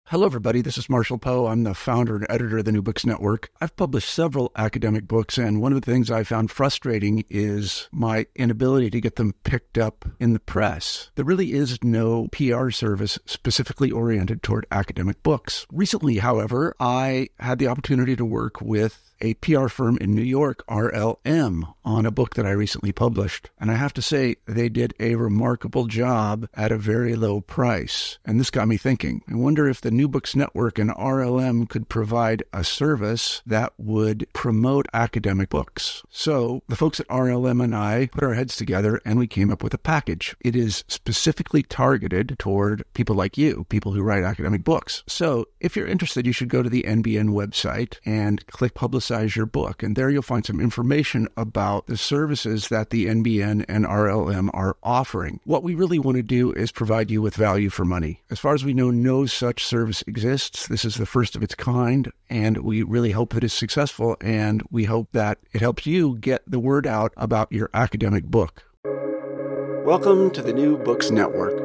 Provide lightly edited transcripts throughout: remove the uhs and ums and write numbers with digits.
Hello, everybody. This is Marshall Poe. I'm the founder and editor of the New Books Network. I've published several academic books, and one of the things I found frustrating is my inability to get them picked up in the press. There really is no PR service specifically oriented toward academic books. Recently, however, I had the opportunity to work with a PR firm in New York, RLM, on a book that I recently published. And I have to say, they did a remarkable job at a very low price. And this got me thinking. I wonder if the New Books Network and RLM could provide a service that would promote academic books. So the folks at RLM and I put our heads together and we came up with a package. It is specifically targeted toward people like you, people who write academic books. So if you're interested, you should go to the NBN website and click Publicize Your Book. And there you'll find some information about the services that the NBN and RLM are offering. What we really want to do is provide you with value for money. As far as we know, no such service exists. This is the first of its kind, and we really hope that it's successful, and we hope that it helps you get the word out about your academic book. Welcome to the New Books Network.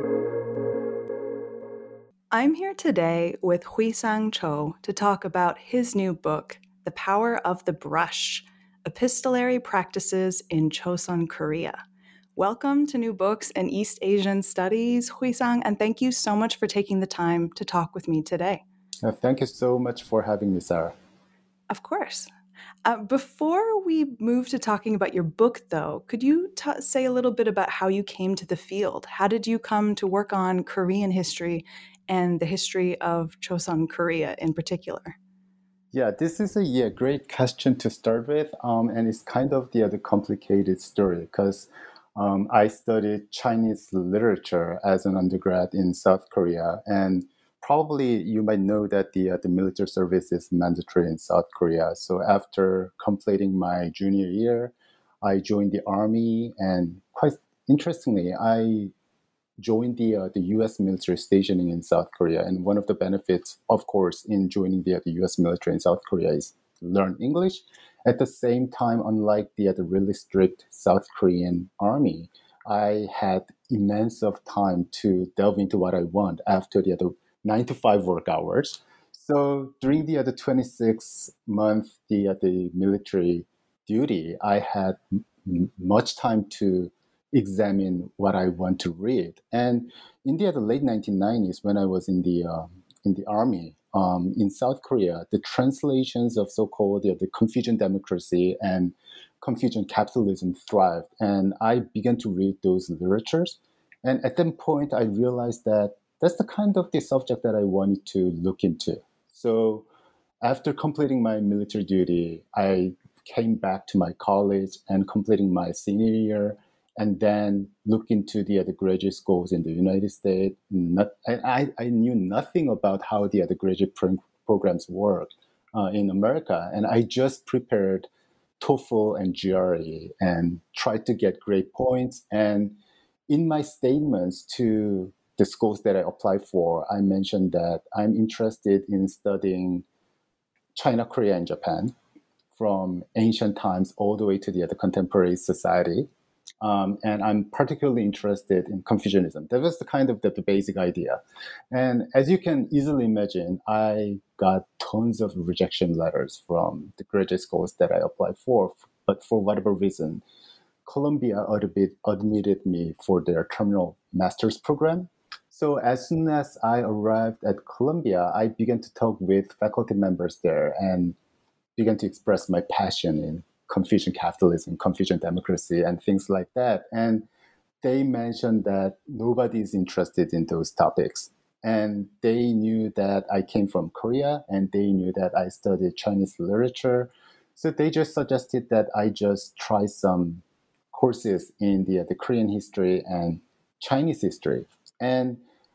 I'm here today with Huisang Cho to talk about his new book, The Power of the Brush: Epistolary Practices in Chosun Korea. Welcome to New Books and East Asian Studies, Huisang, and thank you so much for taking the time to talk with me today. Thank you so much for having me, Sarah. Of course. Before we move to talking about your book, though, could you say a little bit about how you came to the field? How did you come to work on Korean history and the history of Chosun Korea in particular? Yeah, this is a great question to start with, and it's kind of the complicated story because I studied Chinese literature as an undergrad in South Korea, and probably you might know that the military service is mandatory in South Korea. So after completing my junior year, I joined the army, and quite interestingly, I joined the U.S. military stationing in South Korea. And one of the benefits, of course, in joining the U.S. military in South Korea is learn English. At the same time, unlike the really strict South Korean army, I had immense of time to delve into what I want after the 9 to 5 work hours. So during the 26-month the military duty, I had much time to examine what I want to read. And in the late 1990s, when I was in the army in South Korea, the translations of so-called the Confucian democracy and Confucian capitalism thrived, and I began to read those literatures. And at that point, I realized that that's the kind of the subject that I wanted to look into. So after completing my military duty, I came back to my college and completing my senior year, and then look into the graduate schools in the United States. I knew nothing about how the graduate programs work in America, and I just prepared TOEFL and GRE and tried to get great points. And in my statements to the schools that I applied for, I mentioned that I'm interested in studying China, Korea, and Japan from ancient times all the way to the contemporary society. And I'm particularly interested in Confucianism. That was the kind of the basic idea. And as you can easily imagine, I got tons of rejection letters from the graduate schools that I applied for. But for whatever reason, Columbia admitted me for their terminal master's program. So as soon as I arrived at Columbia, I began to talk with faculty members there and began to express my passion in Confucian capitalism, Confucian democracy, and things like that. And they mentioned that nobody is interested in those topics. And they knew that I came from Korea, and they knew that I studied Chinese literature. So they just suggested that I just try some courses in the Korean history and Chinese history. And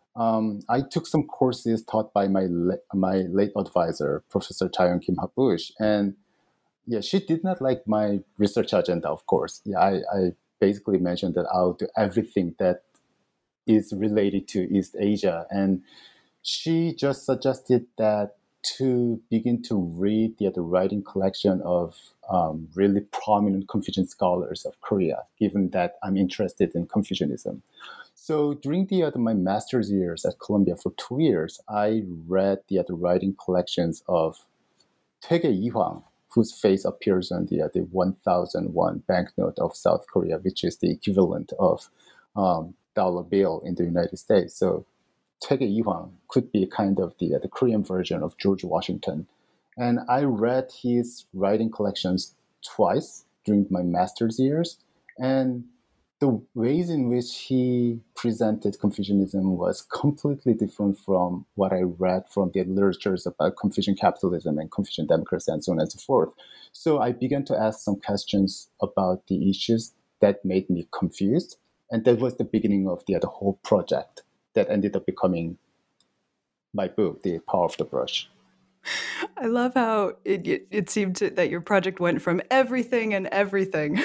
I took some courses taught by my late advisor, Professor Jaeyoung Kim Habush, and yeah, she did not like my research agenda, of course. Yeah, I basically mentioned that I'll do everything that is related to East Asia. And she just suggested that to begin to read the writing collection of really prominent Confucian scholars of Korea, given that I'm interested in Confucianism. So during my master's years at Columbia for 2 years, I read the writing collections of Taege Ihwang, whose face appears on the 1,001 banknote of South Korea, which is the equivalent of dollar bill in the United States. So Taege Ihwang could be kind of the Korean version of George Washington. And I read his writing collections twice during my master's years. And the ways in which he presented Confucianism was completely different from what I read from the literatures about Confucian capitalism and Confucian democracy and so on and so forth. So I began to ask some questions about the issues that made me confused. And that was the beginning of the whole project that ended up becoming my book, The Power of the Brush. I love how it seemed that your project went from everything and everything,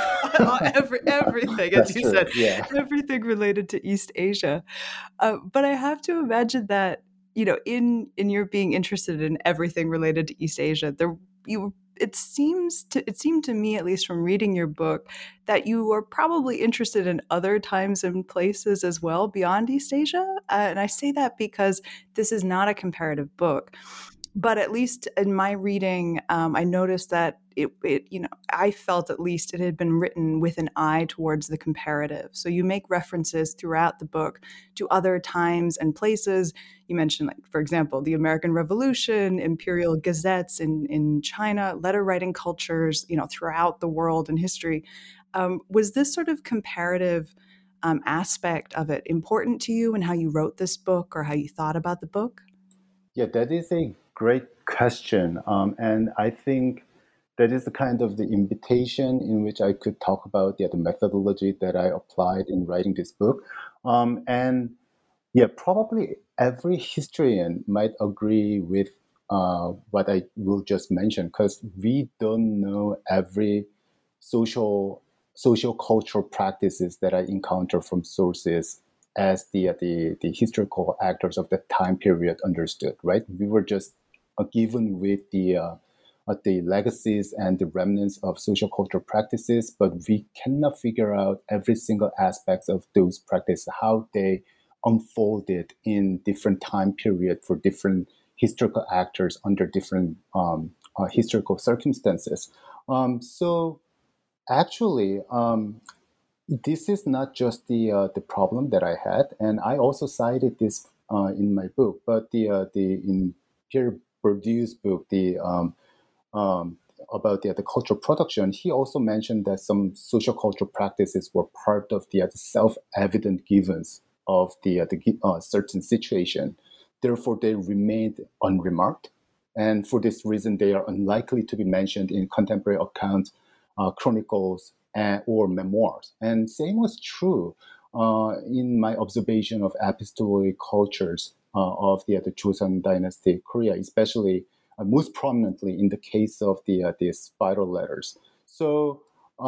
everything, as you said, yeah. everything related to East Asia. But I have to imagine that, in your being interested in everything related to East Asia, it seemed to me, at least from reading your book, that you were probably interested in other times and places as well beyond East Asia. And I say that because this is not a comparative book. But at least in my reading, I noticed that I felt at least it had been written with an eye towards the comparative. So you make references throughout the book to other times and places. You mentioned, like, for example, the American Revolution, imperial gazettes in China, letter writing cultures, throughout the world and history. Was this sort of comparative aspect of it important to you in how you wrote this book or how you thought about the book? Yeah, that is a great question. And I think that is the kind of the invitation in which I could talk about the methodology that I applied in writing this book. And yeah, probably every historian might agree with what I will just mention, because we don't know every social cultural practices that I encounter from sources as the historical actors of the time period understood. Right, we were just given with the legacies and the remnants of social cultural practices, but we cannot figure out every single aspect of those practices, how they unfolded in different time period for different historical actors under different historical circumstances. So actually, this is not just the problem that I had, and I also cited this in my book. But the in Pierre Bourdieu's book, um, about the cultural production, he also mentioned that some social cultural practices were part of the self-evident givens of the certain situation. Therefore, they remained unremarked, and for this reason, they are unlikely to be mentioned in contemporary accounts, chronicles, or memoirs. And same was true in my observation of epistolary cultures of the Joseon Dynasty Korea, especially most prominently in the case of the spiral letters. So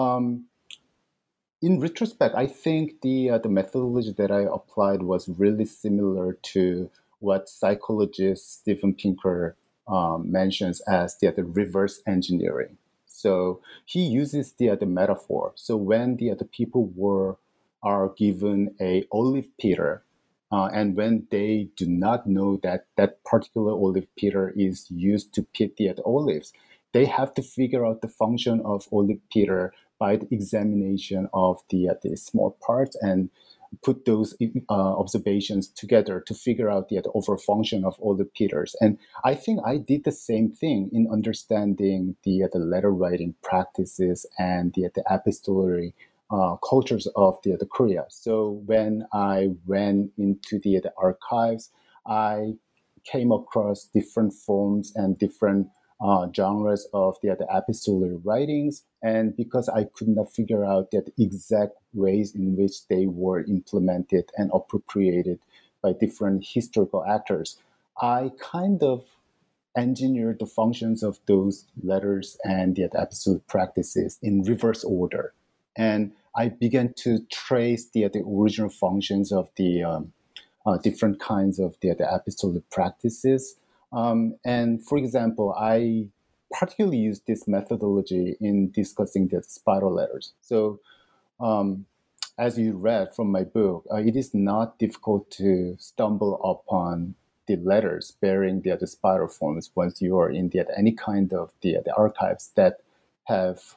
in retrospect, I think the methodology that I applied was really similar to what psychologist Steven Pinker mentions as the reverse engineering. So he uses the metaphor. So when the people are given a olive peeler, and when they do not know that that particular olive peeler is used to pit the olives, they have to figure out the function of olive peeler by the examination of the small parts and put those observations together to figure out the overall function of all the peelers. And I think I did the same thing in understanding the letter writing practices and the epistolary cultures of the Korea. So when I went into the archives, I came across different forms and different genres of the epistolary writings. And because I could not figure out the exact ways in which they were implemented and appropriated by different historical actors, I kind of engineered the functions of those letters and the epistolary practices in reverse order. And I began to trace the original functions of the different kinds of the epistolary practices. And for example, I particularly use this methodology in discussing the spiral letters. So as you read from my book, it is not difficult to stumble upon the letters bearing the spiral forms once you are in any kind of the archives that have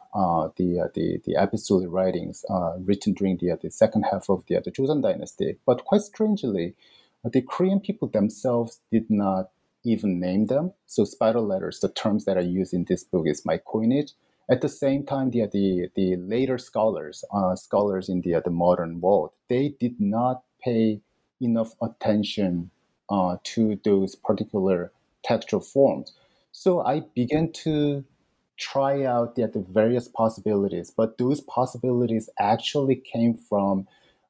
the epistolary writings written during the second half of the Joseon dynasty. But quite strangely, the Korean people themselves did not even name them. So spiral letters, the terms that I use in this book, is my coinage. At the same time, the later scholars, scholars in the modern world, they did not pay enough attention to those particular textual forms. So I began to try out the various possibilities, but those possibilities actually came from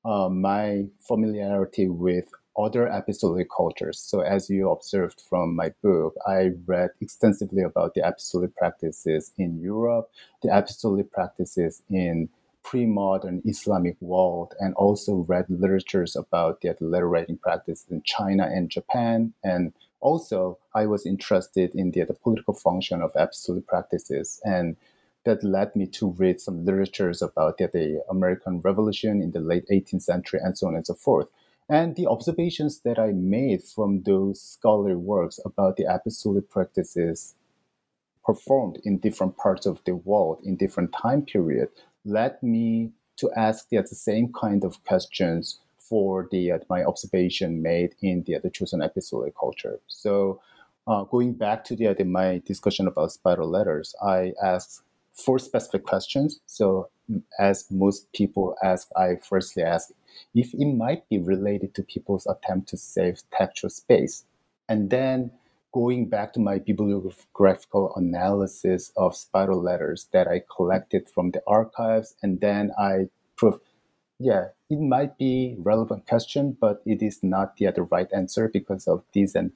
my familiarity with other epistolary cultures. So, as you observed from my book, I read extensively about the epistolary practices in Europe, the epistolary practices in pre-modern Islamic world, and also read literatures about the letter writing practice in China and Japan. And also, I was interested in the political function of epistolary practices, and that led me to read some literatures about the American Revolution in the late 18th century, and so on and so forth. And the observations that I made from those scholarly works about the epistolary practices performed in different parts of the world in different time period led me to ask the same kind of questions for my observation made in the Joseon epistolary culture. So going back to my discussion about spiral letters, I asked four specific questions. So as most people ask, I firstly ask if it might be related to people's attempt to save textual space. And then going back to my bibliographical analysis of spiral letters that I collected from the archives, and then I proved, yeah, it might be relevant question, but it is not yet the right answer because of this and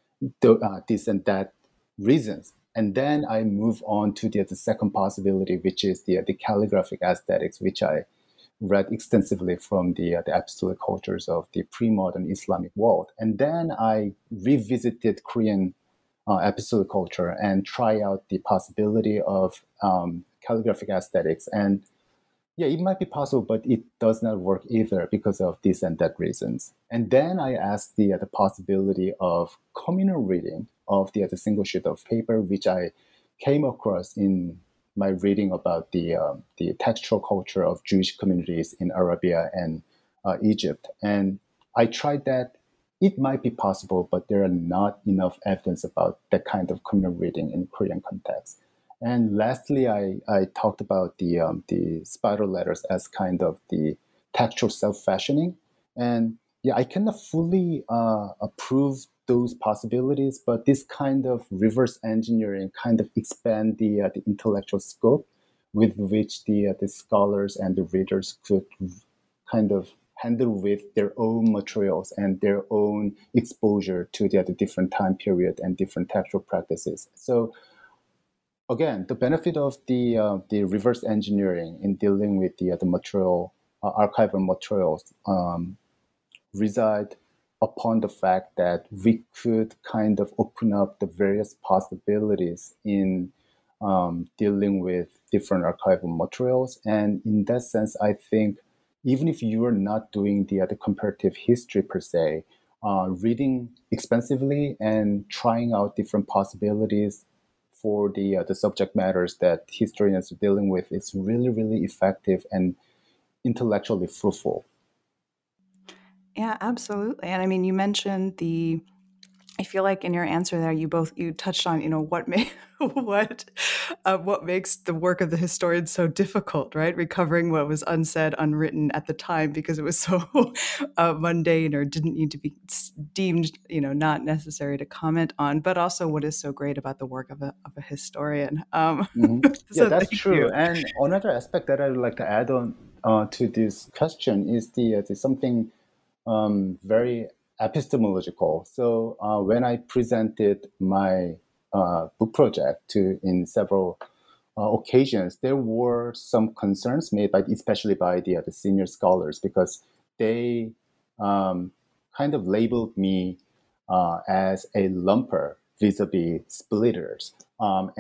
that reasons. And then I move on to the second possibility, which is the calligraphic aesthetics, which I read extensively from the epistolary cultures of the pre-modern Islamic world. And then I revisited Korean epistolary culture and try out the possibility of calligraphic aesthetics. And yeah, it might be possible, but it does not work either because of this and that reasons. And then I asked the possibility of communal reading of the single sheet of paper, which I came across in my reading about the textual culture of Jewish communities in Arabia and Egypt. And I tried that. It might be possible, but there are not enough evidence about that kind of communal reading in Korean context. And lastly, I talked about the spiral letters as kind of the textual self-fashioning. And yeah, I cannot fully approve those possibilities, but this kind of reverse engineering kind of expand the intellectual scope with which the scholars and the readers could kind of handle with their own materials and their own exposure to the different time period and different textual practices. So again, the benefit of the reverse engineering in dealing with the material archival materials reside upon the fact that we could kind of open up the various possibilities in dealing with different archival materials. And in that sense, I think even if you are not doing the comparative history per se, reading extensively and trying out different possibilities for the subject matters that historians are dealing with is really, really effective and intellectually fruitful. Yeah, absolutely. And I mean, you mentioned I feel like in your answer there, you touched on, what what makes the work of the historian so difficult, right? Recovering what was unsaid, unwritten at the time because it was so mundane or didn't need to be deemed, not necessary to comment on. But also, what is so great about the work of a historian? Yeah, So that's thank you. true. And another aspect that I would like to add on to this question is the something very epistemological. So when I presented my book project in several occasions, there were some concerns made especially by the senior scholars, because they kind of labeled me as a lumper vis-a-vis splitters.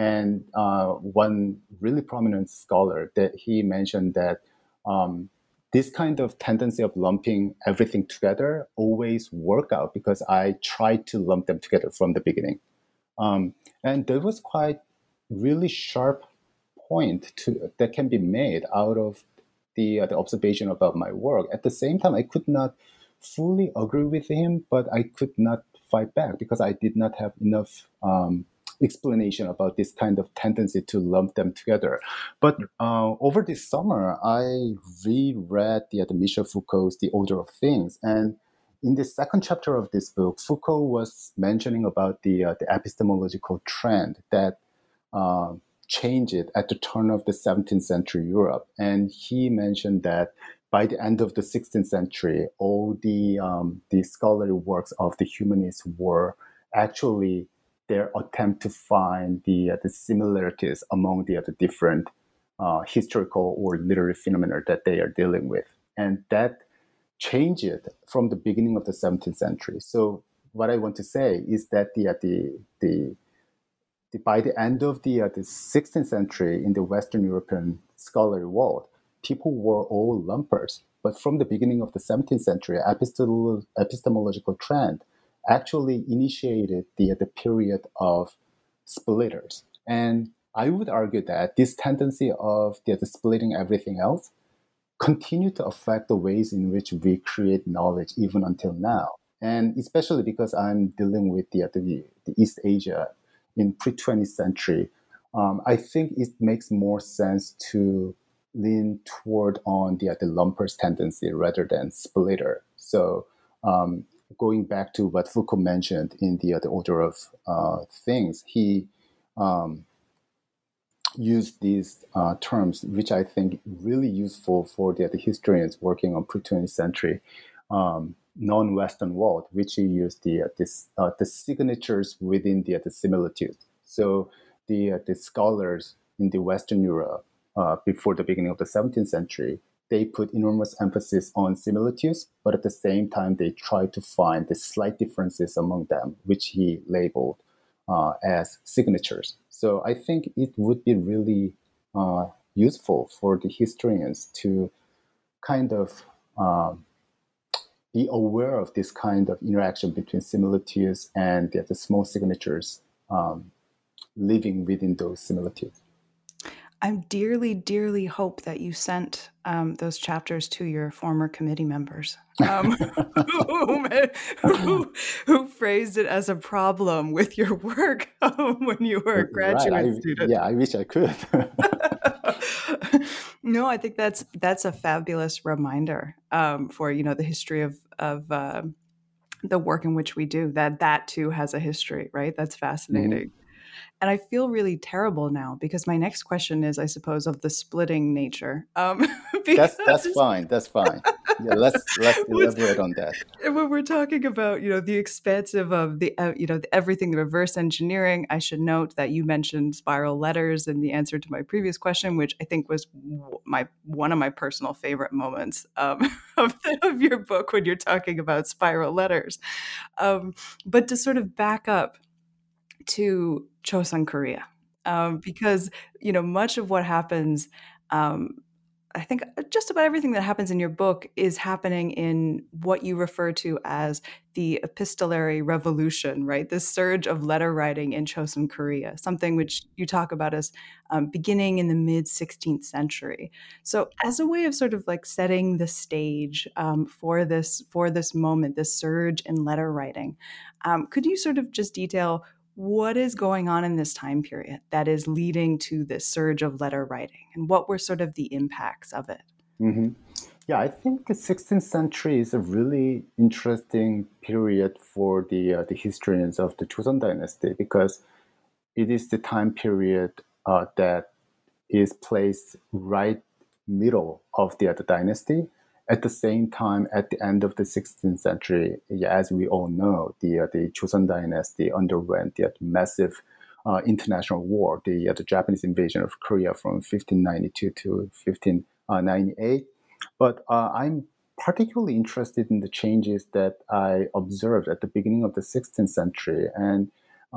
And one really prominent scholar that he mentioned that this kind of tendency of lumping everything together always work out because I tried to lump them together from the beginning. And there was quite really sharp point that can be made out of the observation about my work. At the same time, I could not fully agree with him, but I could not fight back because I did not have enough explanation about this kind of tendency to lump them together. But over this summer, I reread the Michel Foucault's The Order of Things. And in the second chapter of this book, Foucault was mentioning about the epistemological trend that changed at the turn of the 17th century Europe. And he mentioned that by the end of the 16th century, all the scholarly works of the humanists were actually their attempt to find the similarities among the different historical or literary phenomena that they are dealing with. And that changed from the beginning of the 17th century. So what I want to say is that by the end of the 16th century in the Western European scholarly world, people were all lumpers. But from the beginning of the 17th century, epistemological trend actually initiated the period of splitters. And I would argue that this tendency of the splitting everything else continue to affect the ways in which we create knowledge even until now. And especially because I'm dealing with the East Asia in pre-20th century, I think it makes more sense to lean toward on the lumpers tendency rather than splitter. So going back to what Foucault mentioned in the Order of Things, he used these terms, which I think really useful for the historians working on pre-20th century non-Western world, which he used the signatures within the similitude. So the scholars in the Western Europe before the beginning of the 17th century, they put enormous emphasis on similitudes, but at the same time, they tried to find the slight differences among them, which he labeled as signatures. So I think it would be really useful for the historians to kind of be aware of this kind of interaction between similitudes and the small signatures living within those similitudes. I dearly, dearly hope that you sent those chapters to your former committee members who phrased it as a problem with your work when you were a graduate student. Yeah, I wish I could. No, I think that's a fabulous reminder for the history of the work in which we do. That too has a history, right? That's fascinating. Mm-hmm. And I feel really terrible now because my next question is, I suppose, of the splitting nature. That's fine. That's fine. Yeah, let's elaborate on that. When we're talking about, the expansive of the, everything, the reverse engineering, I should note that you mentioned spiral letters in the answer to my previous question, which I think was one of my personal favorite moments of your book when you're talking about spiral letters. But to sort of back up to Chosun Korea, because much of what happens, I think just about everything that happens in your book is happening in what you refer to as the epistolary revolution, right? This surge of letter writing in Chosun Korea, something which you talk about as beginning in the mid 16th century. So, as a way of sort of like setting the stage for this moment, this surge in letter writing, could you sort of just detail what is going on in this time period that is leading to this surge of letter writing, and what were sort of the impacts of it? Mm-hmm. Yeah, I think the 16th century is a really interesting period for the historians of the Joseon dynasty because it is the time period that is placed right middle of the dynasty. At the same time, at the end of the 16th century, as we all know, the Joseon dynasty underwent the massive international war, the Japanese invasion of Korea from 1592 to 1598. But I'm particularly interested in the changes that I observed at the beginning of the 16th century, and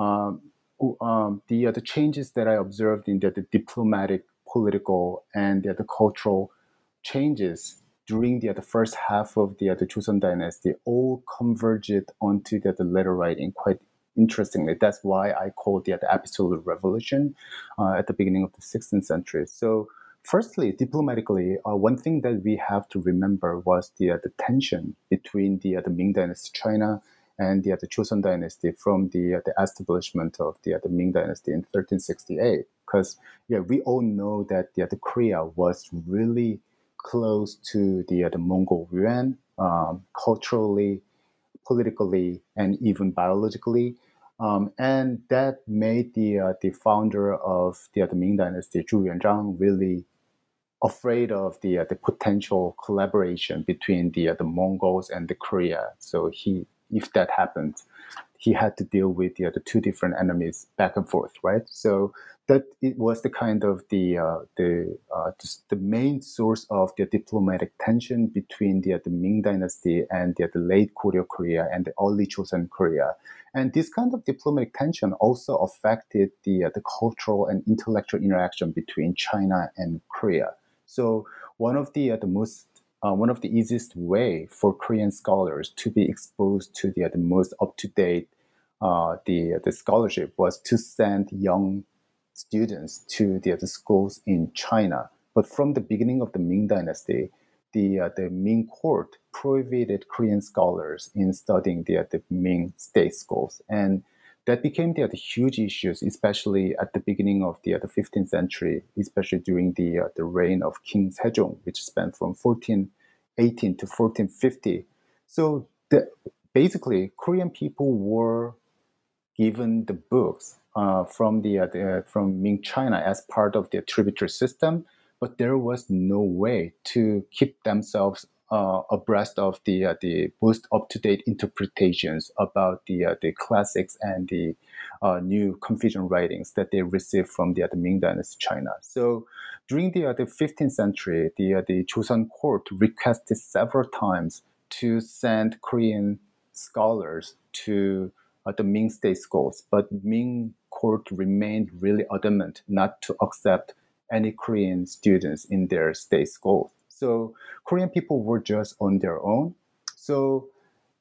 the changes that I observed in the diplomatic, political, and the cultural changes during the first half of the Joseon dynasty all converged onto the letter writing quite interestingly. That's why I call the epistolary revolution at the beginning of the 16th century. So firstly, diplomatically, one thing that we have to remember was the tension between the Ming Dynasty China and the Joseon Dynasty from the establishment of the Ming Dynasty in 1368. Because we all know that the Korea was really close to the Mongol Yuan, culturally, politically, and even biologically. And that made the founder of the Ming Dynasty, Zhu Yuanzhang, really afraid of the potential collaboration between the Mongols and the Korea. So if that happened, he had to deal with the two different enemies back and forth, right? So that it was the kind of the main source of the diplomatic tension between the Ming Dynasty and the late Goryeo Korea and the early Joseon Korea. And this kind of diplomatic tension also affected the cultural and intellectual interaction between China and Korea. So one of the easiest way for Korean scholars to be exposed to the most up to date the scholarship was to send young students to the schools in China. But from the beginning of the Ming Dynasty, the Ming court prohibited Korean scholars in studying the Ming state schools, and that became the huge issues, especially at the beginning of the 15th century, especially during the reign of King Sejong, which spanned from 1418 to 1450. So basically, Korean people were given the books from Ming China as part of the tributary system, but there was no way to keep themselves abreast of the most up-to-date interpretations about the classics and the new Confucian writings that they received from the Ming Dynasty China. So during the 15th century, the Joseon court requested several times to send Korean scholars to the Ming state schools, but Ming court remained really adamant not to accept any Korean students in their state schools. So Korean people were just on their own. So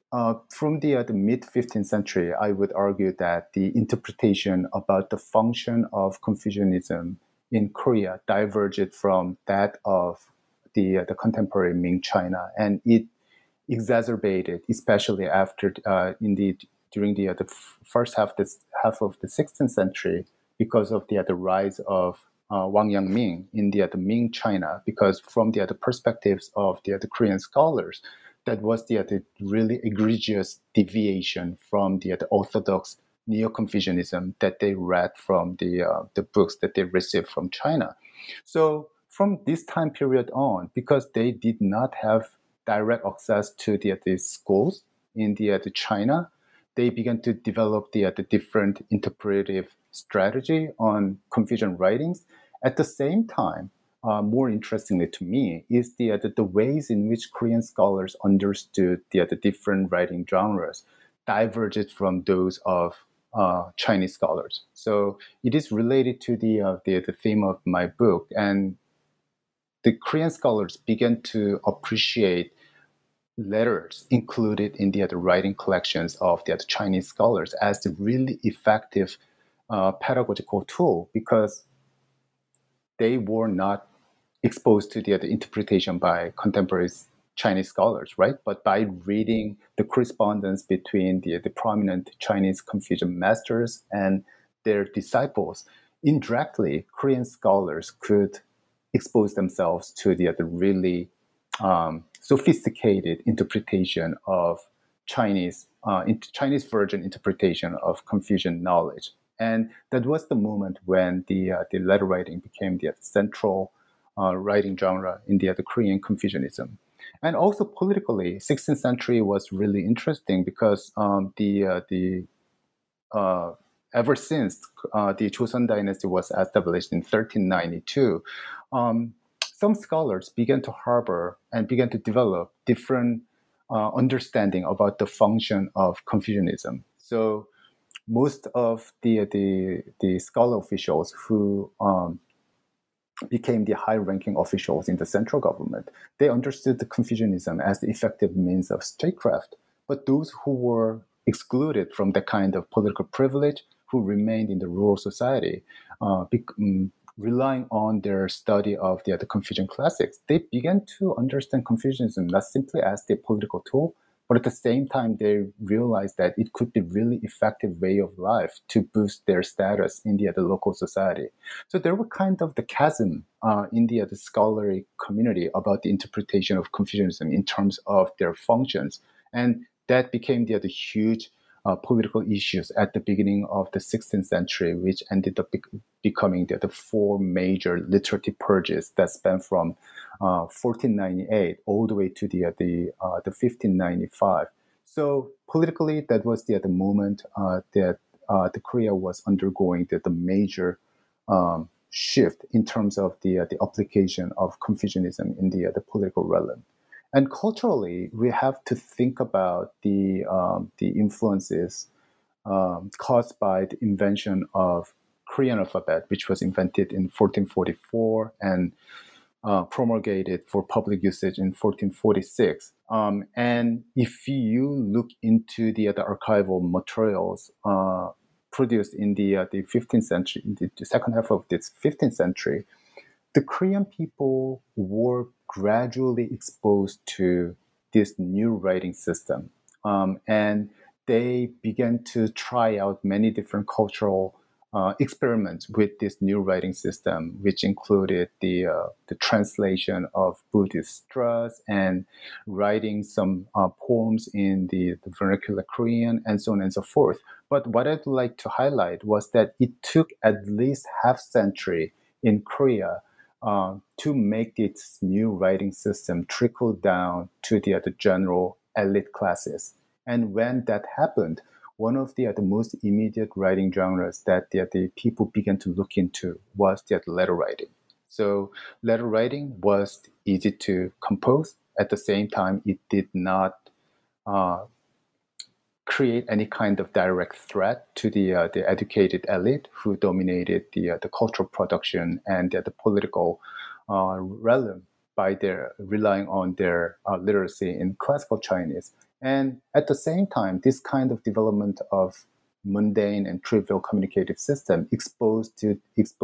from the mid 15th century, I would argue that the interpretation about the function of Confucianism in Korea diverged from that of the contemporary Ming China, and it exacerbated, especially after during the first half of the 16th century, because of the rise of Wang Yangming in the Ming China. Because from the perspectives of the Korean scholars, that was the really egregious deviation from the orthodox Neo-Confucianism that they read from the books that they received from China. So from this time period on, because they did not have direct access to the schools in the China, they began to develop the different interpretive strategy on Confucian writings. At the same time, more interestingly to me, is the ways in which Korean scholars understood the different writing genres diverged from those of Chinese scholars. So it is related to the theme of my book, and the Korean scholars began to appreciate letters included in the writing collections of the Chinese scholars as a really effective pedagogical tool, because they were not exposed to the interpretation by contemporary Chinese scholars, right? But by reading the correspondence between the prominent Chinese Confucian masters and their disciples, indirectly, Korean scholars could expose themselves to the really sophisticated interpretation of Chinese version interpretation of Confucian knowledge. And that was the moment when the letter writing became the central writing genre in the Korean Confucianism. And also politically, 16th century was really interesting because ever since the Joseon dynasty was established in 1392, some scholars began to harbor and began to develop different understanding about the function of Confucianism. So most of the scholar officials who became the high-ranking officials in the central government, they understood the Confucianism as the effective means of statecraft. But those who were excluded from the kind of political privilege, who remained in the rural society, relying on their study of the Confucian classics, they began to understand Confucianism not simply as the political tool, but at the same time, they realized that it could be really effective way of life to boost their status in the local society. So there were kind of the chasm in the scholarly community about the interpretation of Confucianism in terms of their functions. And that became the huge political issues at the beginning of the 16th century, which ended up becoming the four major literary purges that span from 1498 all the way to the 1595. So politically, that was the moment that the Korea was undergoing the major shift in terms of the application of Confucianism in the political realm. And culturally, we have to think about the influences caused by the invention of Korean alphabet, which was invented in 1444 and promulgated for public usage in 1446. And if you look into the archival materials produced in the 15th century, in the second half of this 15th century, the Korean people were gradually exposed to this new writing system. And they began to try out many different cultural experiments with this new writing system, which included the translation of Buddhist sutras and writing some poems in the vernacular Korean and so on and so forth. But what I'd like to highlight was that it took at least half century in Korea to make its new writing system trickle down to the general elite classes. And when that happened, one of the most immediate writing genres that the people began to look into was the letter writing. So letter writing was easy to compose. At the same time, it did not create any kind of direct threat to the educated elite who dominated the cultural production and the political realm by their relying on their literacy in classical Chinese. And at the same time, this kind of development of mundane and trivial communicative system exposed the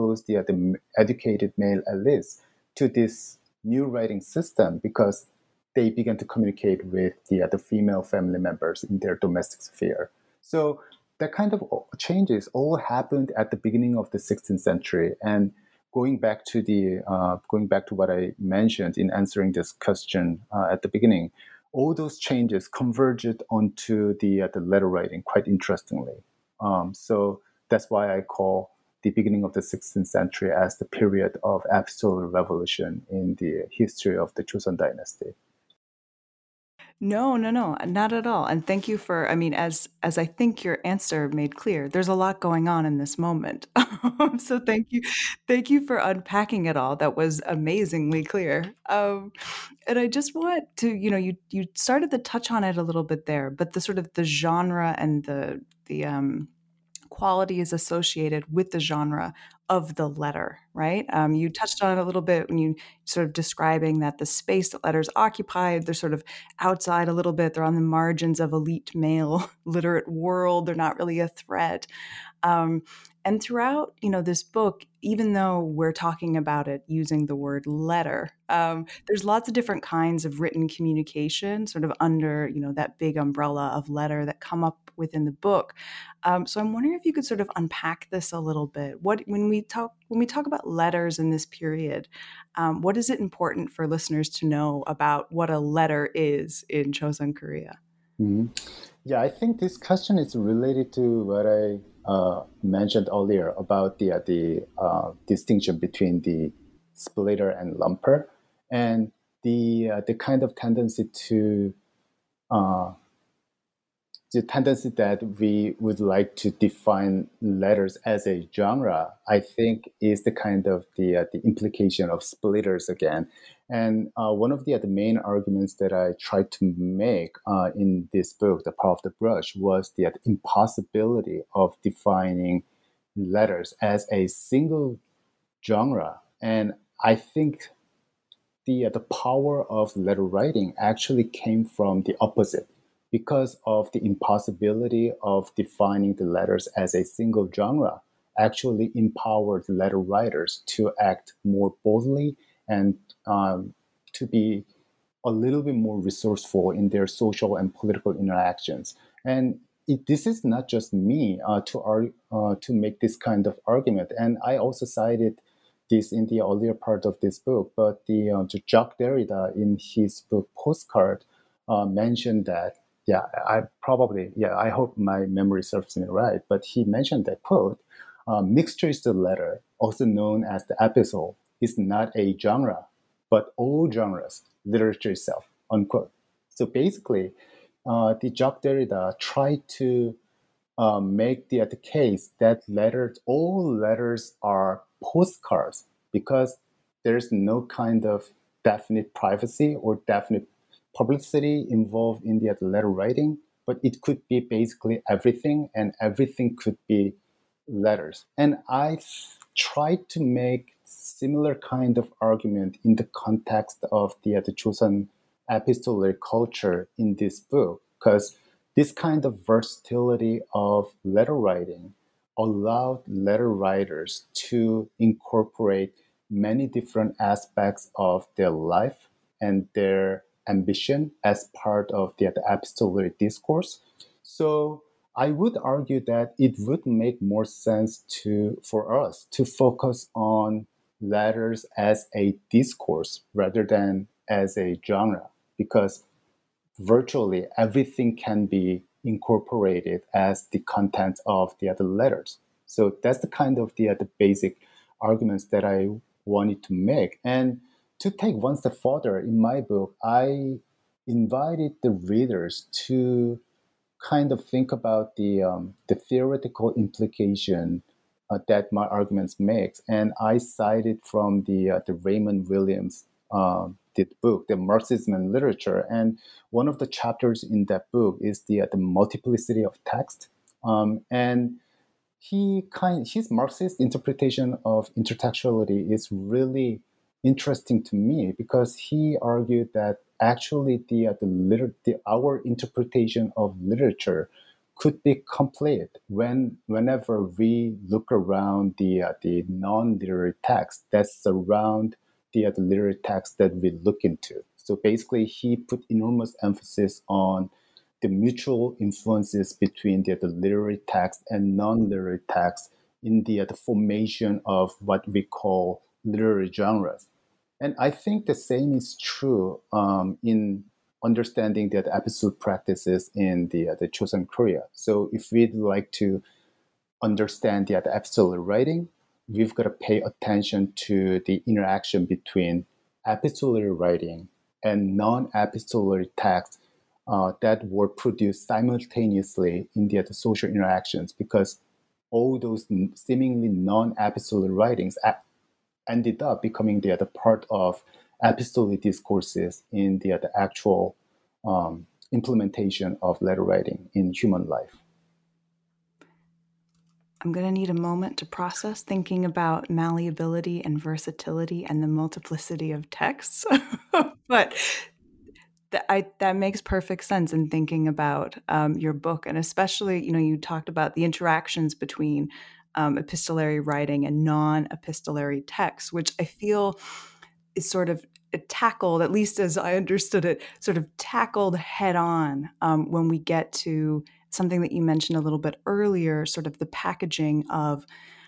educated male elites to this new writing system because they began to communicate with the female family members in their domestic sphere. So that kind of changes all happened at the beginning of the 16th century. And going back to what I mentioned in answering this question at the beginning, all those changes converged onto the letter writing quite interestingly. So that's why I call the beginning of the 16th century as the period of absolute revolution in the history of the Joseon dynasty. No, not at all. And thank you for, I mean, as I think your answer made clear, there's a lot going on in this moment. So thank you for unpacking it all. That was amazingly clear. And I just want to, you started to touch on it a little bit there, but the sort of the genre and the qualities associated with the genre of the letter, right? You touched on it a little bit when you sort of describing that the space that letters occupy, they're sort of outside a little bit. They're on the margins of elite male literate world. They're not really a threat. And throughout, this book, even though we're talking about it using the word letter, there's lots of different kinds of written communication sort of under, that big umbrella of letter that come up within the book. So I'm wondering if you could sort of unpack this a little bit. When we talk about letters in this period, what is it important for listeners to know about what a letter is in Joseon Korea? Mm-hmm. Yeah, I think this question is related to what I mentioned earlier about the distinction between the splitter and lumper, and the kind of tendency to the tendency that we would like to define letters as a genre, I think, is the kind of the implication of splitters again. And one of the main arguments that I tried to make in this book, The Power of the Brush, was the impossibility of defining letters as a single genre. And I think the power of letter writing actually came from the opposite because of the impossibility of defining the letters as a single genre actually empowered letter writers to act more boldly and to be a little bit more resourceful in their social and political interactions. And this is not just me to make this kind of argument. And I also cited this in the earlier part of this book, but the Jacques Derrida in his book Postcard mentioned that, I hope my memory serves me right, but he mentioned that, quote, mixture is the letter, also known as the epistle, is not a genre, but all genres, literature itself, unquote. So basically, the Jacques Derrida tried to make the case that all letters are postcards because there's no kind of definite privacy or definite publicity involved in the letter writing, but it could be basically everything, and everything could be letters. And I tried to make similar kind of argument in the context of the Joseon epistolary culture in this book, because this kind of versatility of letter writing allowed letter writers to incorporate many different aspects of their life and their ambition as part of the epistolary discourse. So I would argue that it would make more sense for us to focus on letters as a discourse rather than as a genre, because virtually everything can be incorporated as the content of the other letters. So that's the kind of the basic arguments that I wanted to make. And to take one step further, in my book, I invited the readers to kind of think about the theoretical implication that my arguments makes, and I cited from the Raymond Williams the book, The Marxism and Literature, and one of the chapters in that book is the multiplicity of text, and his Marxist interpretation of intertextuality is really interesting to me because he argued that actually our interpretation of literature could be complete whenever we look around the non-literary text that surround the literary text that we look into. So basically, he put enormous emphasis on the mutual influences between the literary text and non-literary text in the formation of what we call literary genres. And I think the same is true in understanding the episode practices in the Joseon Korea. So if we'd like to understand the epistolary writing, we've got to pay attention to the interaction between epistolary writing and non-epistolary texts that were produced simultaneously in the social interactions, because all those seemingly non-epistolary writings ended up becoming the other part of epistolary discourses in the actual implementation of letter writing in human life. I'm going to need a moment to process thinking about malleability and versatility and the multiplicity of texts. But that makes perfect sense in thinking about your book. And especially, you talked about the interactions between epistolary writing and non-epistolary texts, which I feel is sort of tackled, at least as I understood it, sort of tackled head on when we get to something that you mentioned a little bit earlier, sort of the packaging of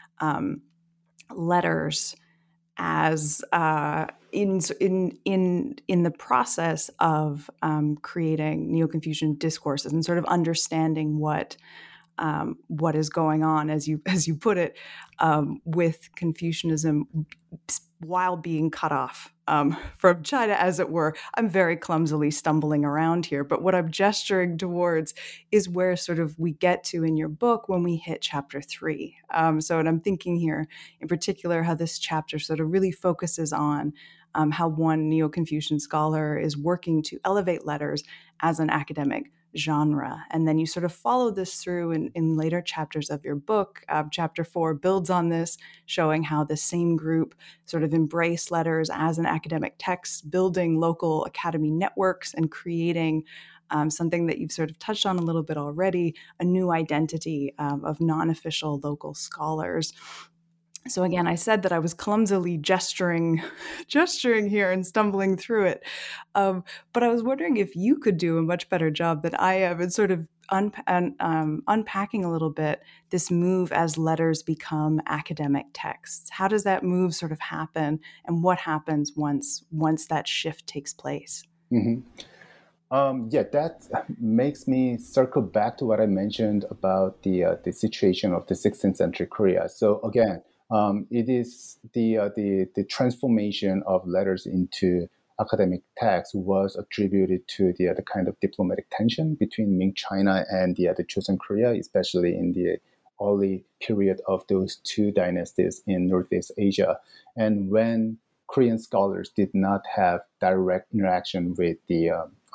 letters as in the process of creating Neo-Confucian discourses and sort of understanding what is going on, as you put it, with Confucianism while being cut off from China, as it were. I'm very clumsily stumbling around here, but what I'm gesturing towards is where sort of we get to in your book when we hit chapter 3. And I'm thinking here in particular how this chapter sort of really focuses on how one Neo-Confucian scholar is working to elevate letters as an academic genre. And then you sort of follow this through in later chapters of your book. Chapter 4 builds on this, showing how the same group sort of embraced letters as an academic text, building local academy networks and creating something that you've sort of touched on a little bit already, a new identity of non-official local scholars. So again, I said that I was clumsily gesturing here and stumbling through it. But I was wondering if you could do a much better job than I am in sort of unpacking a little bit this move as letters become academic texts. How does that move sort of happen, and what happens once that shift takes place? Mm-hmm. That makes me circle back to what I mentioned about the situation of the 16th century Korea. So again, it is the transformation of letters into academic text was attributed to the kind of diplomatic tension between Ming China and the Joseon Korea, especially in the early period of those two dynasties in Northeast Asia, and when Korean scholars did not have direct interaction with the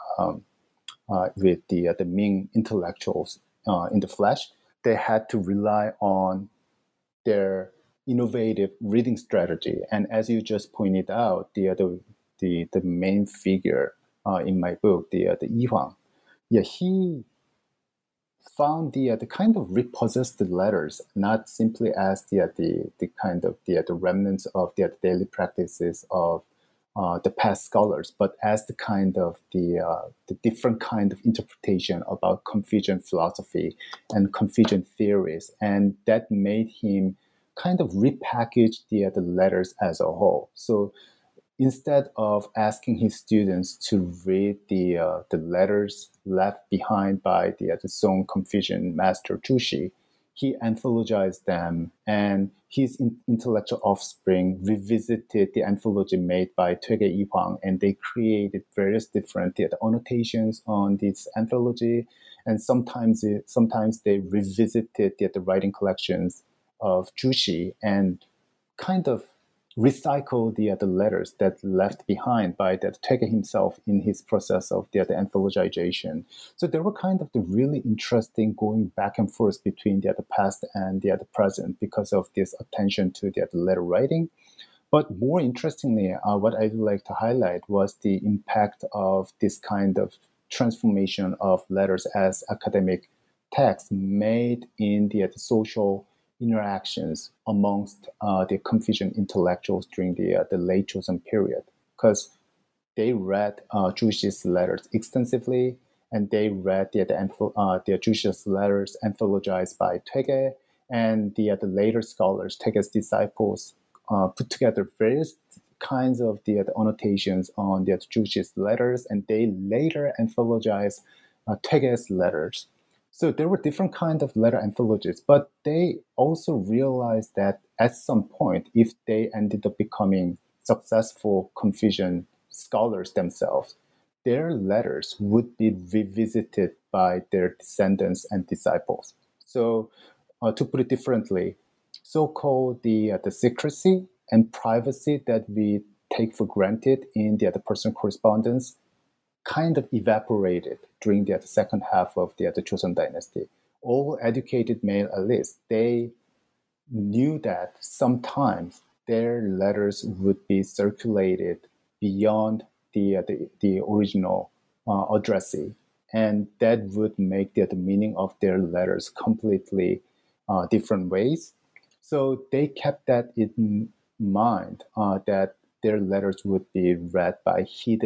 Ming intellectuals in the flesh, they had to rely on their innovative reading strategy. And as you just pointed out, the main figure in my book, the Yi Huang, he found the kind of repossessed letters not simply as the kind of the remnants of the daily practices of the past scholars, but as the kind of the different kind of interpretation about Confucian philosophy and Confucian theories, and that made him kind of repackage the letters as a whole. So instead of asking his students to read the letters left behind by the Song Confucian master Zhu, he anthologized them, and his intellectual offspring revisited the anthology made by Toege Yi Huang, and they created various different the annotations on this anthology, and sometimes they revisited the writing collections of Zhu and kind of recycle the letters that left behind by that Toege himself in his process of the anthologization. So there were kind of the really interesting going back and forth between the past and the present because of this attention to the letter writing. But more interestingly, what I'd like to highlight was the impact of this kind of transformation of letters as academic texts made in the social interactions amongst the Confucian intellectuals during the late Joseon period, because they read Zhu's letters extensively, and they read the Zhu's letters anthologized by Toege, and the later scholars, Toege's disciples, put together various kinds of the annotations on the Zhu's letters, and they later anthologized Toege's letters. So there were different kinds of letter anthologies, but they also realized that at some point, if they ended up becoming successful Confucian scholars themselves, their letters would be revisited by their descendants and disciples. So to put it differently, so-called the secrecy and privacy that we take for granted in the personal correspondence kind of evaporated during the second half of the Joseon dynasty. All educated male elites, they knew that sometimes their letters would be circulated beyond the original addressee, and that would make the meaning of their letters completely different ways. So they kept that in mind, that their letters would be read by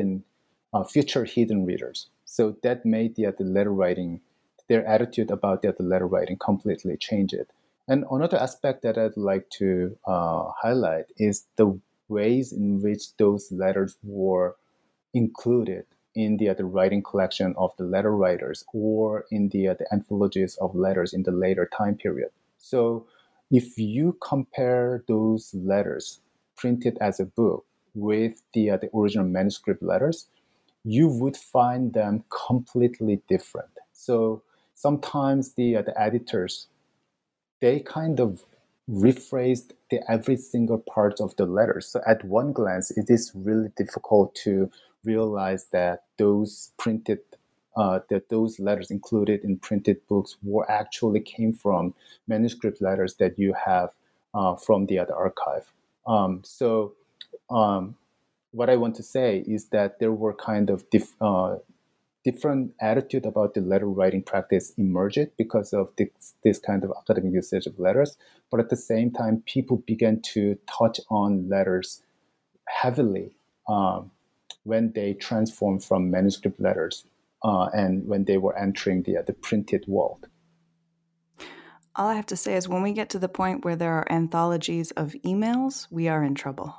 future hidden readers. So that made the letter writing, their attitude about the letter writing completely changed it. And another aspect that I'd like to highlight is the ways in which those letters were included in the writing collection of the letter writers or in the anthologies of letters in the later time period. So if you compare those letters printed as a book with the original manuscript letters, you would find them completely different. So sometimes the editors, they kind of rephrased every single part of the letters. So at one glance, it is really difficult to realize that those printed that those letters included in printed books were actually came from manuscript letters that you have from the other archive. So what I want to say is that there were kind of different attitude about the letter writing practice emerged because of this kind of academic usage of letters. But at the same time, people began to touch on letters heavily when they transformed from manuscript letters and when they were entering the printed world. All I have to say is when we get to the point where there are anthologies of emails, we are in trouble.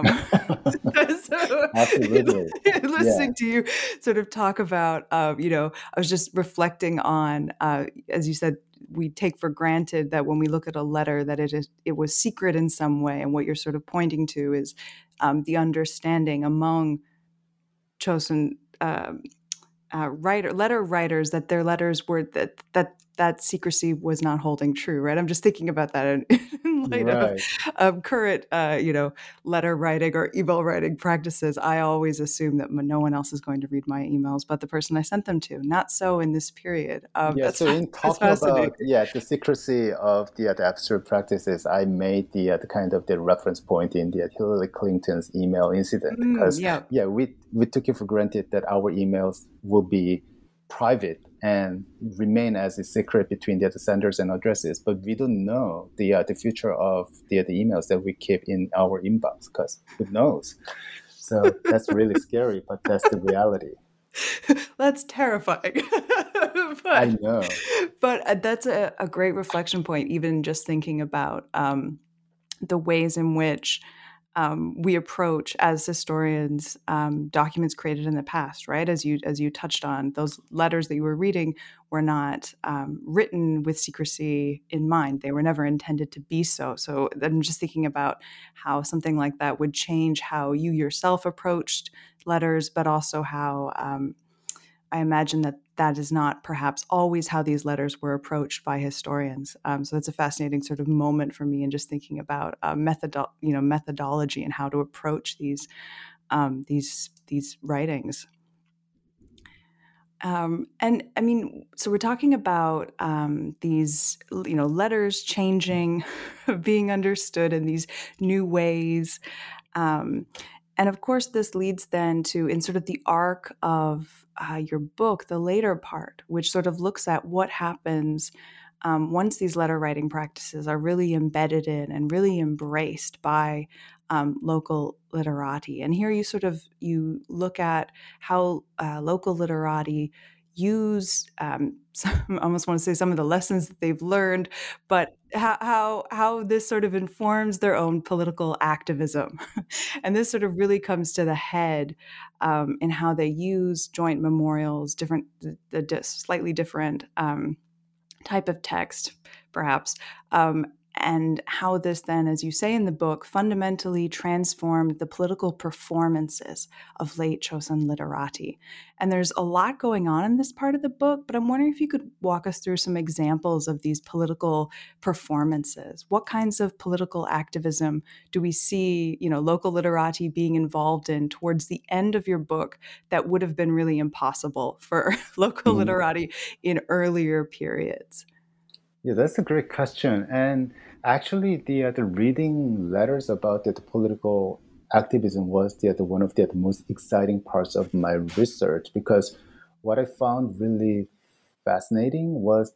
So, Absolutely. listening to you sort of talk about, I was just reflecting on, as you said, we take for granted that when we look at a letter that it was secret in some way, and what you're sort of pointing to is the understanding among Chosun letter writers that their letters were that secrecy was not holding true, right? I'm just thinking about that in light of current, letter writing or email writing practices. I always assume that no one else is going to read my emails but the person I sent them to. Not so in this period. So in talking about the secrecy of the absurd practices, I made the kind of the reference point in the Hillary Clinton's email incident because we took it for granted that our emails will be private and remain as a secret between the senders and addresses, but we don't know the future of the emails that we keep in our inbox, because who knows? So that's really scary, but that's the reality. That's terrifying. I know. But that's a great reflection point, even just thinking about the ways in which we approach, as historians, documents created in the past, right? As you touched on, those letters that you were reading were not written with secrecy in mind. They were never intended to be so. So I'm just thinking about how something like that would change how you yourself approached letters, but also how I imagine that is not perhaps always how these letters were approached by historians. So that's a fascinating sort of moment for me in just thinking about methodology and how to approach these writings. And I mean, so we're talking about these, letters changing, being understood in these new ways. And of course, this leads then to, in sort of the arc of your book, the later part, which sort of looks at what happens once these letter writing practices are really embedded in and really embraced by local literati. And here you look at how local literati use I almost want to say some of the lessons that they've learned, but how this sort of informs their own political activism. And this sort of really comes to the head in how they use joint memorials, slightly different type of text, perhaps, and how this then, as you say in the book, fundamentally transformed the political performances of late Chosun literati. And there's a lot going on in this part of the book, but I'm wondering if you could walk us through some examples of these political performances. What kinds of political activism do we see, local literati being involved in towards the end of your book that would have been really impossible for local literati in earlier periods? Yeah, that's a great question. And actually, the reading letters about the political activism was the one of the most exciting parts of my research, because what I found really fascinating was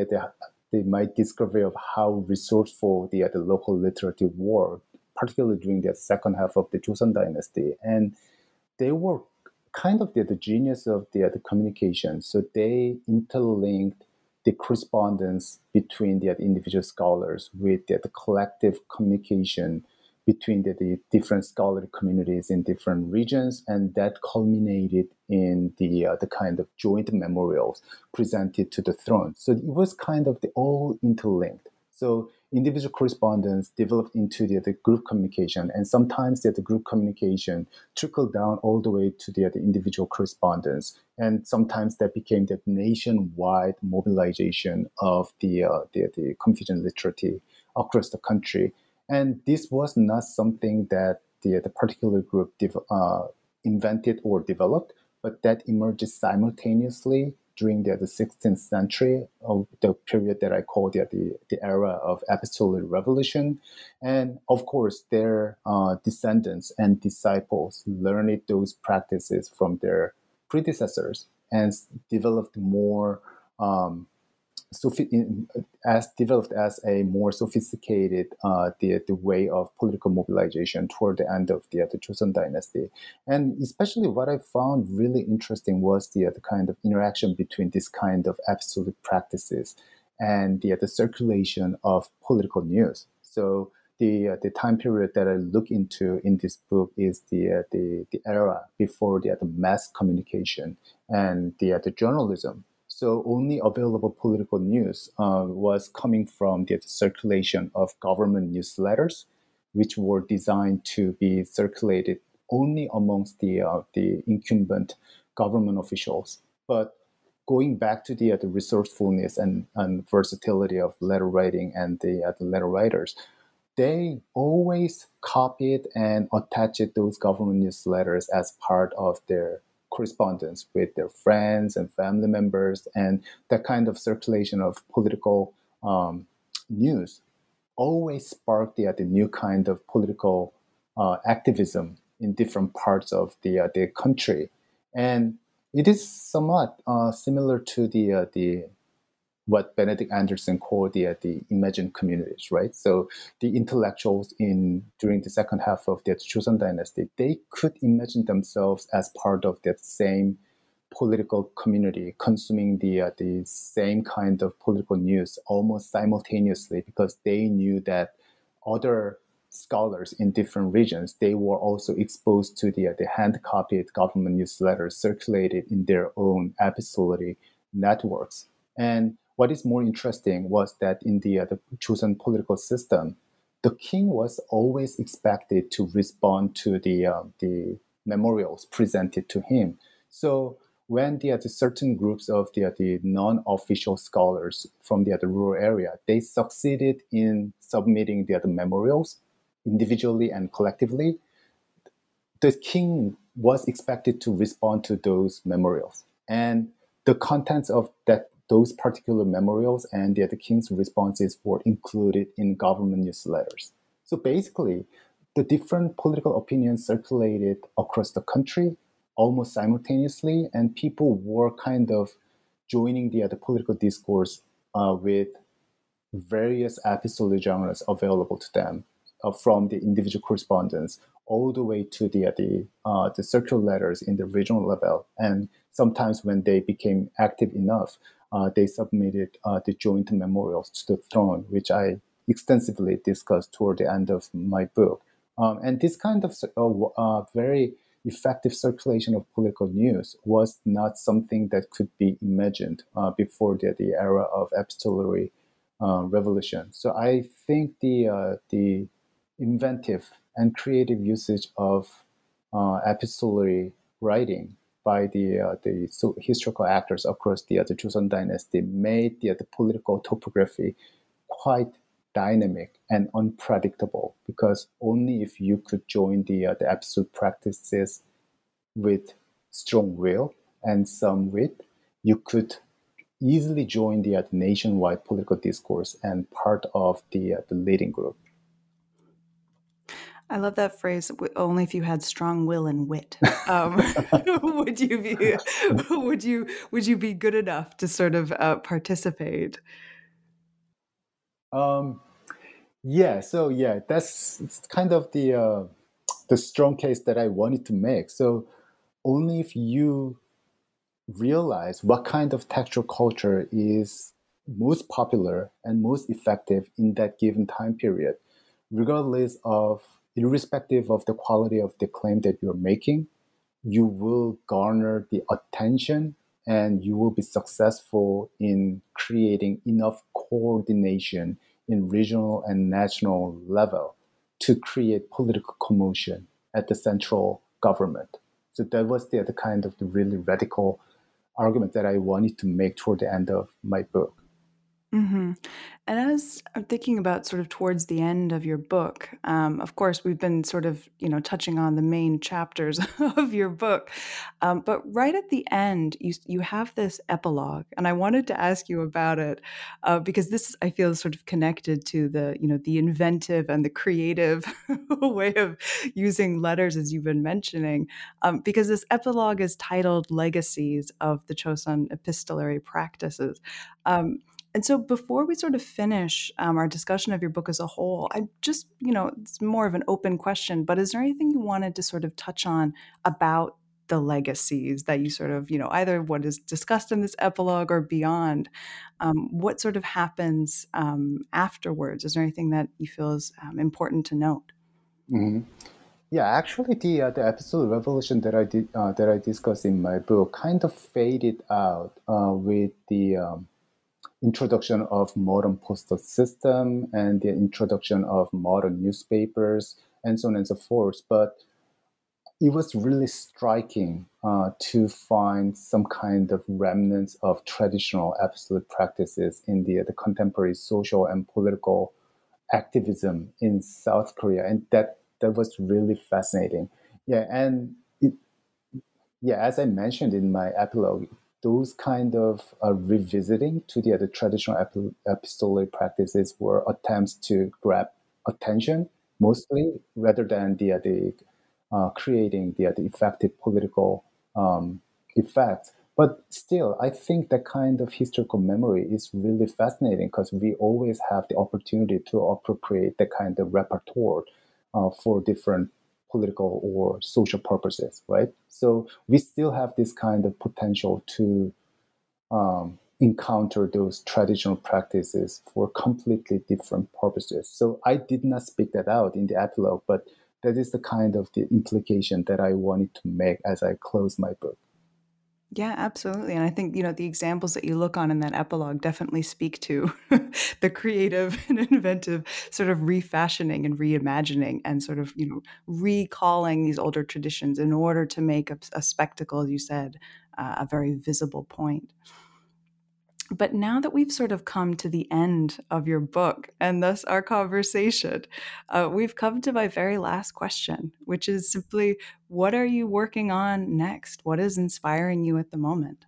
my discovery of how resourceful the local literature were, particularly during the second half of the Joseon dynasty, and they were kind of the genius of the communication. So they interlinked the correspondence between the individual scholars with the collective communication between the different scholarly communities in different regions, and that culminated in the kind of joint memorials presented to the throne. So it was kind of all interlinked. So individual correspondence developed into the group communication, and sometimes the group communication trickled down all the way to the individual correspondence, and sometimes that became the nationwide mobilization of the Confucian literature across the country. And this was not something that the particular group invented or developed, but that emerges simultaneously during the 16th century, of the period that I call the era of epistolary revolution. And of course, their descendants and disciples learned those practices from their predecessors and developed more developed as a more sophisticated the way of political mobilization toward the end of the Joseon dynasty. And especially what I found really interesting was the kind of interaction between this kind of absolute practices and the circulation of political news. So the time period that I look into in this book is the era before the mass communication and the journalism. So only available political news was coming from the circulation of government newsletters, which were designed to be circulated only amongst the incumbent government officials. But going back to the resourcefulness and versatility of letter writing and the letter writers, they always copied and attached those government newsletters as part of their correspondence with their friends and family members, and that kind of circulation of political news always sparked the new kind of political activism in different parts of the country. And it is somewhat similar to the what Benedict Anderson called the imagined communities, right? So the intellectuals during the second half of the Joseon dynasty, they could imagine themselves as part of that same political community, consuming the same kind of political news almost simultaneously, because they knew that other scholars in different regions, they were also exposed to the hand-copied government newsletters circulated in their own epistolary networks. And what is more interesting was that in the Joseon political system, the king was always expected to respond to the memorials presented to him. So when the certain groups of the non-official scholars from the rural area, they succeeded in submitting the memorials individually and collectively, the king was expected to respond to those memorials. And the contents of those particular memorials and the king's responses were included in government newsletters. So basically, the different political opinions circulated across the country almost simultaneously, and people were kind of joining the political discourse with various epistolary genres available to them, from the individual correspondence all the way to the circular letters in the regional level. And sometimes when they became active enough, they submitted the joint memorials to the throne, which I extensively discussed toward the end of my book. And this kind of very effective circulation of political news was not something that could be imagined before the era of epistolary revolution. So I think the inventive and creative usage of epistolary writing by the historical actors across the Joseon dynasty made the political topography quite dynamic and unpredictable, because only if you could join the absolute practices with strong will and some wit, you could easily join the nationwide political discourse and part of the leading group. I love that phrase. Only if you had strong will and wit, would you be good enough to sort of participate? That's kind of the strong case that I wanted to make. So only if you realize what kind of textual culture is most popular and most effective in that given time period, irrespective of the quality of the claim that you're making, you will garner the attention and you will be successful in creating enough coordination in regional and national level to create political commotion at the central government. So that was the kind of the really radical argument that I wanted to make toward the end of my book. Hmm. And as I'm thinking about sort of towards the end of your book, of course, we've been sort of, touching on the main chapters of your book. But right at the end, you have this epilogue, and I wanted to ask you about it because this, I feel, is sort of connected to the inventive and the creative way of using letters, as you've been mentioning, because this epilogue is titled "Legacies of the Chosun Epistolary Practices." Um, and so before we sort of finish our discussion of your book as a whole, I just, it's more of an open question, but is there anything you wanted to sort of touch on about the legacies that you sort of, either what is discussed in this epilogue or beyond? What sort of happens afterwards? Is there anything that you feel is important to note? Mhm. Yeah, actually, the episode revolution that I discussed in my book kind of faded out with the introduction of modern postal system and the introduction of modern newspapers and so on and so forth. But it was really striking to find some kind of remnants of traditional apostolic practices in the contemporary social and political activism in South Korea, and that was really fascinating. Yeah, and yeah, as I mentioned in my epilogue, those kind of revisiting to the other traditional epistolary practices were attempts to grab attention mostly, rather than the creating the effective political effect. But still, I think that kind of historical memory is really fascinating because we always have the opportunity to appropriate that kind of repertoire for different political or social purposes, right? So we still have this kind of potential to encounter those traditional practices for completely different purposes. So I did not speak that out in the epilogue, but that is the kind of the implication that I wanted to make as I close my book. Yeah, absolutely. And I think, the examples that you look on in that epilogue definitely speak to the creative and inventive sort of refashioning and reimagining and sort of, recalling these older traditions in order to make a spectacle, as you said, a very visible point. But now that we've sort of come to the end of your book and thus our conversation, we've come to my very last question, which is simply, what are you working on next? What is inspiring you at the moment?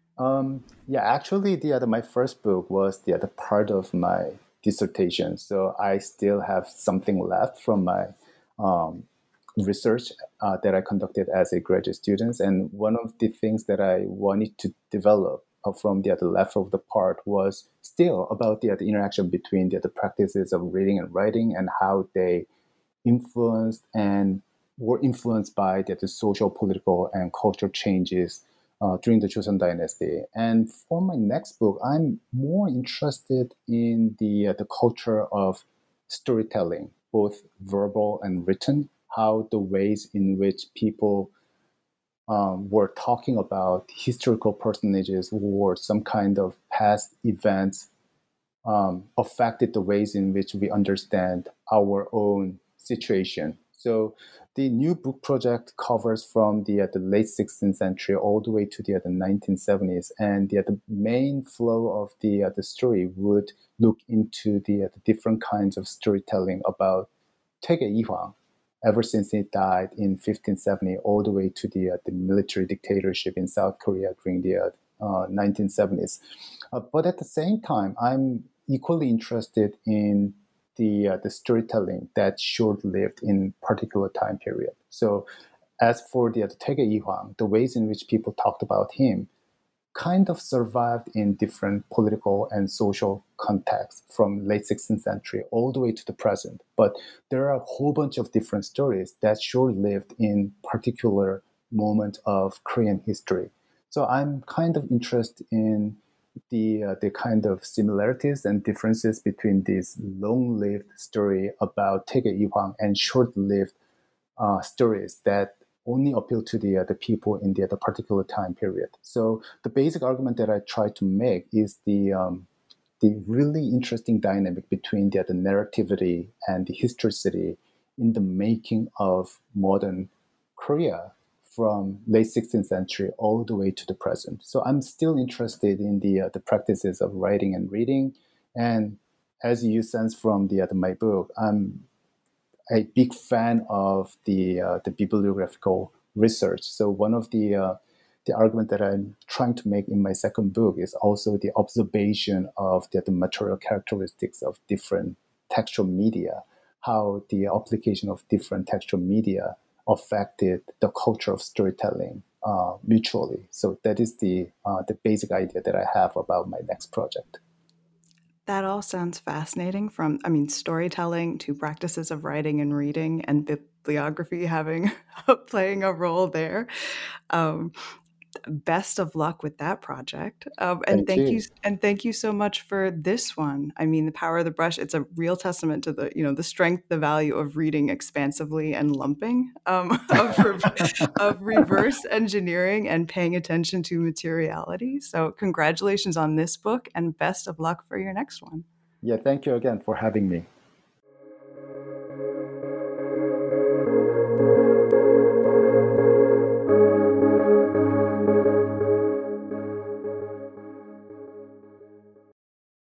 Yeah, actually, the other my first book was the other part of my dissertation, so I still have something left from my um, research that I conducted as a graduate student. And one of the things that I wanted to develop from the other left of the part was still about the interaction between the practices of reading and writing and how they influenced and were influenced by the social, political, and cultural changes during the Joseon Dynasty. And for my next book, I'm more interested in the culture of storytelling, both verbal and written, how the ways in which people were talking about historical personages or some kind of past events affected the ways in which we understand our own situation. So the new book project covers from the late 16th century all the way to the 1970s, and the main flow of the story would look into the different kinds of storytelling about Taege Ihwang, ever since he died in 1570, all the way to the military dictatorship in South Korea during the 1970s. But at the same time, I'm equally interested in the storytelling that's short-lived in particular time period. So, as for the Taege Ihwang, the ways in which people talked about him kind of survived in different political and social contexts from late 16th century all the way to the present. But there are a whole bunch of different stories that short-lived in particular moment of Korean history. So I'm kind of interested in the kind of similarities and differences between this long-lived story about Taege Ihwang and short-lived stories that only appeal to the people in the particular time period. So the basic argument that I try to make is the really interesting dynamic between the narrativity and the historicity in the making of modern Korea from late 16th century all the way to the present. So I'm still interested in the practices of writing and reading And as you sense from my book, I'm a big fan of the bibliographical research. So one of the argument that I'm trying to make in my second book is also the observation of the material characteristics of different textual media, how the application of different textual media affected the culture of storytelling mutually. So that is the basic idea that I have about my next project. That all sounds fascinating, from, storytelling to practices of writing and reading, and bibliography playing a role there. Best of luck with that project. And Thank you. thank you so much for this one. I mean, The Power of the Brush, it's a real testament to the strength, the value of reading expansively and lumping, of reverse engineering and paying attention to materiality. So congratulations on this book, and best of luck for your next one. Yeah, thank you again for having me.